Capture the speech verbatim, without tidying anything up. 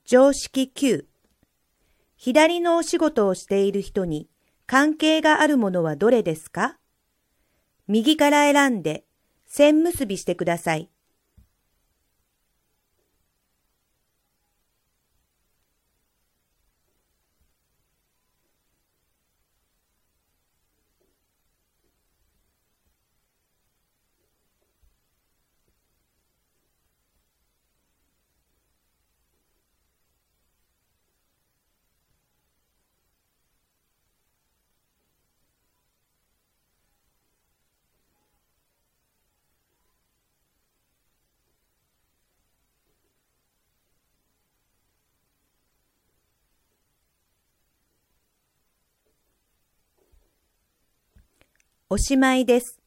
常識きゅう。左のお仕事をしている人に関係があるものはどれですか？右から選んで線結びしてください。おしまいです。